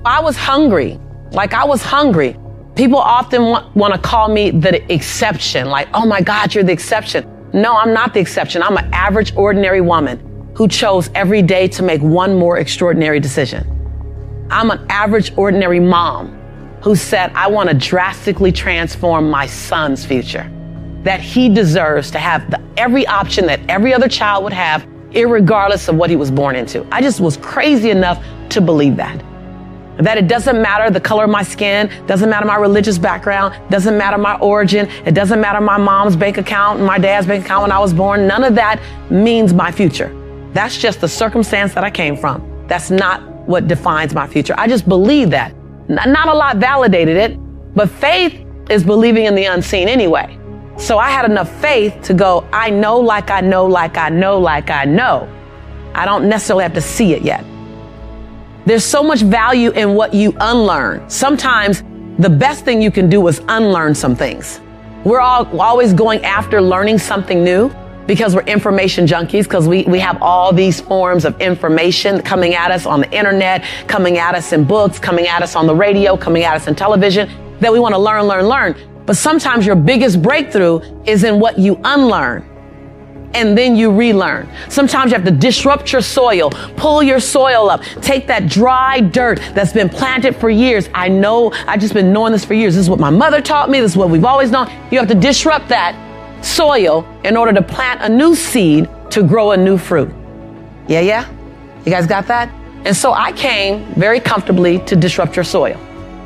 I was hungry. I was hungry. People often want to call me the exception. Like, oh my God, you're the exception. No, I'm not the exception. I'm an average, ordinary woman who chose every day to make one more extraordinary decision. I'm an average, ordinary mom who said, I want to drastically transform my son's future, that he deserves to have every option that every other child would have, irregardless of what he was born into. I just was crazy enough to believe that it doesn't matter the color of my skin, doesn't matter my religious background, doesn't matter my origin, it doesn't matter my mom's bank account and my dad's bank account when I was born. None of that means my future. That's just the circumstance that I came from. That's not what defines my future. I just believe that. Not a lot validated it, but faith is believing in the unseen anyway. So I had enough faith to go, I know like I know like I know like I know. I don't necessarily have to see it yet. There's so much value in what you unlearn. Sometimes the best thing you can do is unlearn some things. We're always going after learning something new because we're information junkies, because we have all these forms of information coming at us on the internet, coming at us in books, coming at us on the radio, coming at us in television, that we want to learn. But sometimes your biggest breakthrough is in what you unlearn. And then you relearn. Sometimes you have to disrupt your soil, pull your soil up, take that dry dirt that's been planted for years. I know, I've just been knowing this for years. This is what my mother taught me. This is what we've always known. You have to disrupt that soil in order to plant a new seed to grow a new fruit. Yeah? You guys got that? And so I came very comfortably to disrupt your soil.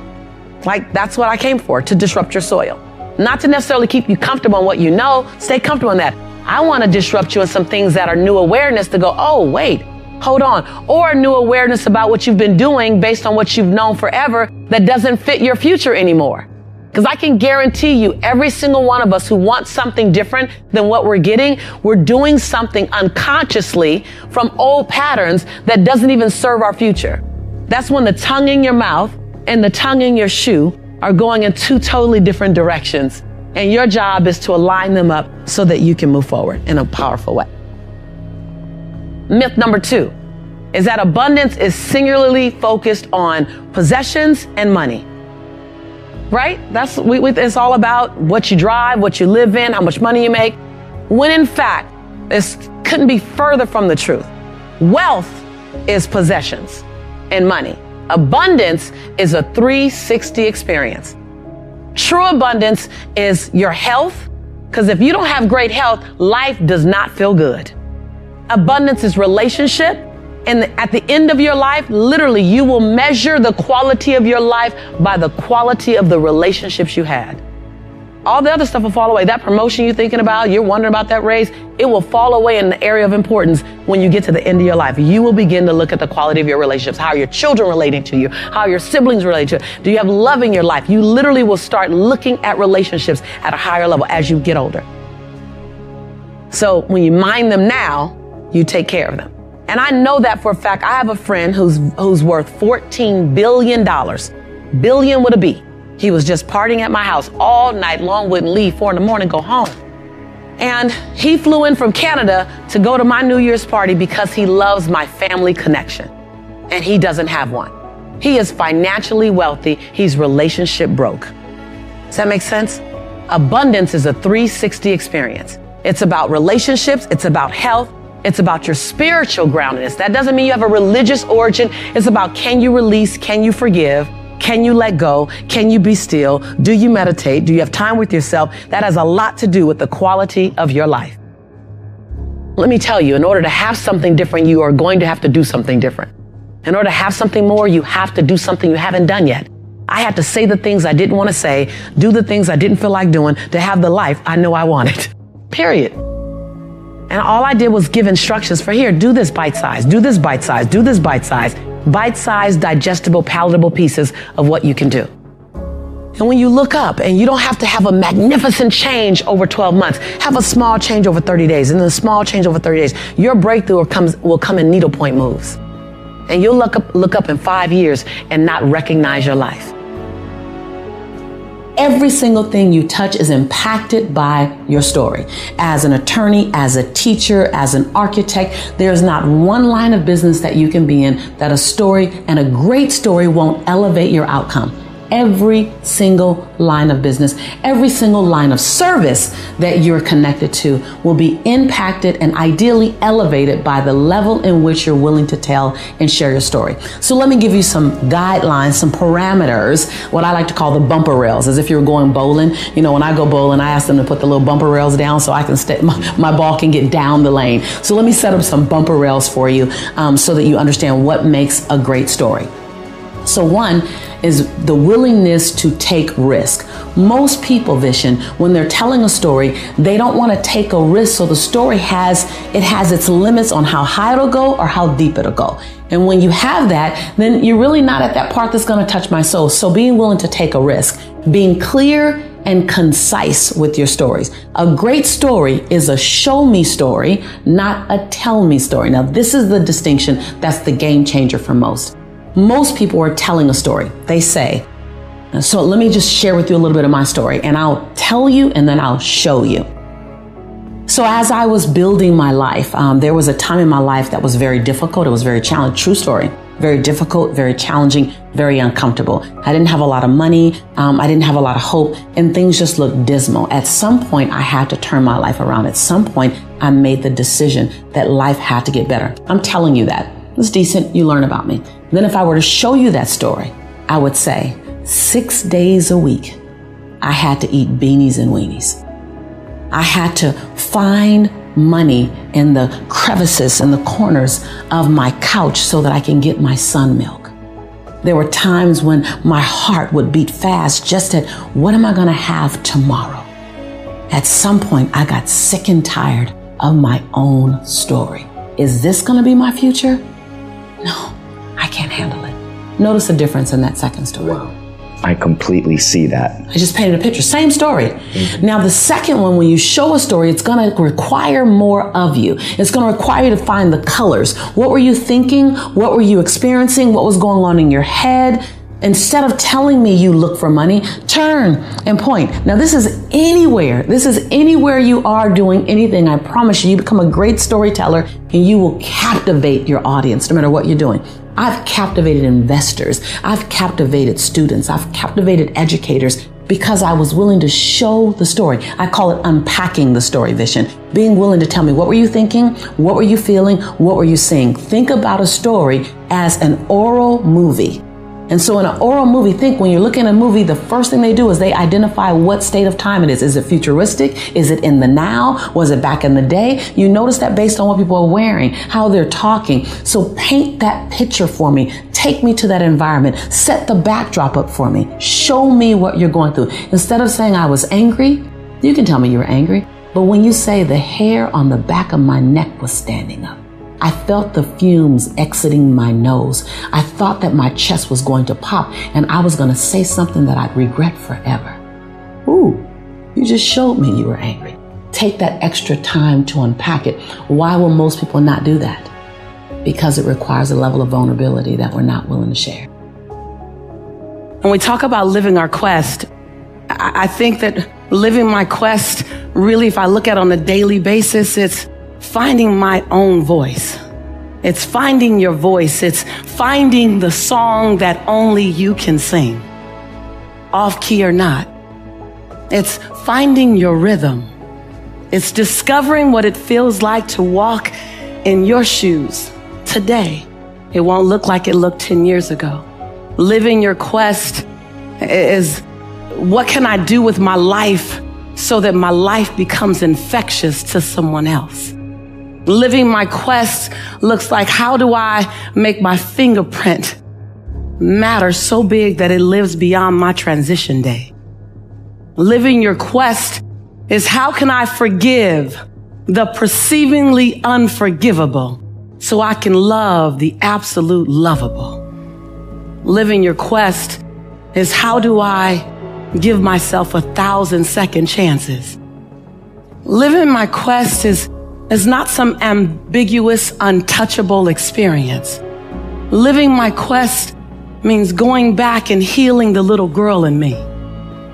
That's what I came for, to disrupt your soil. Not to necessarily keep you comfortable in what you know. Stay comfortable in that. I want to disrupt you in some things that are new awareness to go, oh, wait, hold on. Or new awareness about what you've been doing based on what you've known forever that doesn't fit your future anymore. Because I can guarantee you, every single one of us who wants something different than what we're getting, we're doing something unconsciously from old patterns that doesn't even serve our future. That's when the tongue in your mouth and the tongue in your shoe are going in two totally different directions. And your job is to align them up so that you can move forward in a powerful way. Myth number 2 is that abundance is singularly focused on possessions and money. Right? It's all about what you drive, what you live in, how much money you make. When in fact, this couldn't be further from the truth. Wealth is possessions and money. Abundance is a 360 experience. True abundance is your health, because if you don't have great health, life does not feel good. Abundance is relationship, and at the end of your life, literally, you will measure the quality of your life by the quality of the relationships you had. All the other stuff will fall away. That promotion you're thinking about, you're wondering about that raise, it will fall away in the area of importance when you get to the end of your life. You will begin to look at the quality of your relationships. How are your children relating to you? How are your siblings relating to you? Do you have love in your life? You literally will start looking at relationships at a higher level as you get older. So when you mind them now, you take care of them. And I know that for a fact. I have a friend who's worth $14 billion. Billion with a B. He was just partying at my house all night long, wouldn't leave, 4 a.m, go home. And he flew in from Canada to go to my New Year's party because he loves my family connection. And he doesn't have one. He is financially wealthy. He's relationship broke. Does that make sense? Abundance is a 360 experience. It's about relationships. It's about health. It's about your spiritual groundedness. That doesn't mean you have a religious origin. It's about, can you release? Can you forgive? Can you let go? Can you be still? Do you meditate? Do you have time with yourself? That has a lot to do with the quality of your life. Let me tell you, in order to have something different, you are going to have to do something different. In order to have something more, you have to do something you haven't done yet. I had to say the things I didn't want to say, do the things I didn't feel like doing to have the life I know I wanted. Period. And all I did was give instructions for, here, do this bite size, do this bite size, do this bite size. Bite-sized, digestible, palatable pieces of what you can do. And when you look up, and you don't have to have a magnificent change over 12 months, have a small change over 30 days, and then a small change over 30 days, your breakthrough will come in needlepoint moves. And you'll look up in 5 years and not recognize your life. Every single thing you touch is impacted by your story. As an attorney, as a teacher, as an architect, there's not one line of business that you can be in that a story, and a great story, won't elevate your outcome. Every single line of business, every single line of service that you're connected to will be impacted and ideally elevated by the level in which you're willing to tell and share your story. So let me give you some guidelines, some parameters, what I like to call the bumper rails, as if you're going bowling. You know, when I go bowling, I ask them to put the little bumper rails down so I can my ball can get down the lane. So let me set up some bumper rails for you so that you understand what makes a great story. So one is the willingness to take risk. Most people, Vishen, when they're telling a story, they don't want to take a risk, so the story has its limits on how high it'll go or how deep it'll go. And when you have that, then you're really not at that part that's going to touch my soul. So being willing to take a risk, being clear and concise with your stories. A great story is a show me story, not a tell me story. Now, this is the distinction that's the game changer for most. Most people are telling a story. They say, so let me just share with you a little bit of my story, and I'll tell you and then I'll show you. So as I was building my life, there was a time in my life that was very difficult. It was very challenging. True story. Very difficult, very challenging, very uncomfortable. I didn't have a lot of money. I didn't have a lot of hope, and things just looked dismal. At some point, I had to turn my life around. At some point, I made the decision that life had to get better. I'm telling you that. It's decent. You learn about me. Then if I were to show you that story, I would say 6 days a week, I had to eat beanies and weenies. I had to find money in the crevices and the corners of my couch so that I can get my son milk. There were times when my heart would beat fast just at what am I going to have tomorrow? At some point, I got sick and tired of my own story. Is this going to be my future? No, I can't handle it. Notice the difference in that second story. Wow. I completely see that. I just painted a picture. Same story. Mm-hmm. Now, the second one, when you show a story, it's going to require more of you. It's going to require you to find the colors. What were you thinking? What were you experiencing? What was going on in your head? Instead of telling me you look for money, turn and point. Now, this is anywhere. This is anywhere you are doing anything. I promise you, you become a great storyteller and you will captivate your audience no matter what you're doing. I've captivated investors. I've captivated students. I've captivated educators because I was willing to show the story. I call it unpacking the story, Vishen. Being willing to tell me, what were you thinking? What were you feeling? What were you seeing? Think about a story as an oral movie. And so in an oral movie, think when you're looking at a movie, the first thing they do is they identify what state of time it is. Is it futuristic? Is it in the now? Was it back in the day? You notice that based on what people are wearing, how they're talking. So paint that picture for me. Take me to that environment. Set the backdrop up for me. Show me what you're going through. Instead of saying I was angry, you can tell me you were angry. But when you say the hair on the back of my neck was standing up, I felt the fumes exiting my nose. I thought that my chest was going to pop and I was going to say something that I'd regret forever. Ooh, you just showed me you were angry. Take that extra time to unpack it. Why will most people not do that? Because it requires a level of vulnerability that we're not willing to share. When we talk about living our quest, I think that living my quest, really, if I look at it on a daily basis, it's finding my own voice. It's finding your voice. It's finding the song that only you can sing, off key or not. It's finding your rhythm. It's discovering what it feels like to walk in your shoes today. It won't look like it looked 10 years ago. Living your quest is what can I do with my life so that my life becomes infectious to someone else? Living my quest looks like, how do I make my fingerprint matter so big that it lives beyond my transition day? Living your quest is, how can I forgive the perceivingly unforgivable so I can love the absolute lovable? Living your quest is, how do I give myself 1,000 second chances? Living my quest is not some ambiguous, untouchable experience. Living my quest means going back and healing the little girl in me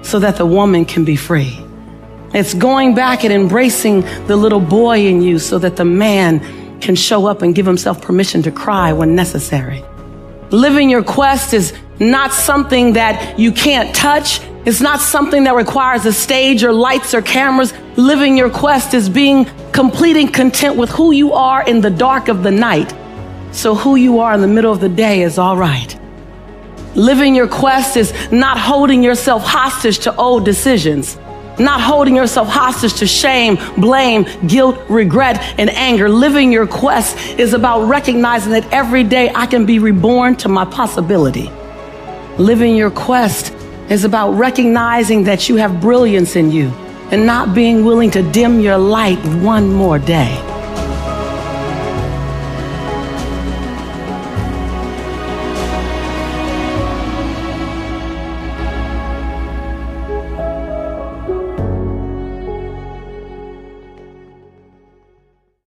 so that the woman can be free. It's going back and embracing the little boy in you so that the man can show up and give himself permission to cry when necessary. Living your quest is not something that you can't touch. It's not something that requires a stage or lights or cameras. Living your quest is being complete and content with who you are in the dark of the night. So who you are in the middle of the day is all right. Living your quest is not holding yourself hostage to old decisions, not holding yourself hostage to shame, blame, guilt, regret, and anger. Living your quest is about recognizing that every day I can be reborn to my possibility. Living your quest is about recognizing that you have brilliance in you and not being willing to dim your light one more day.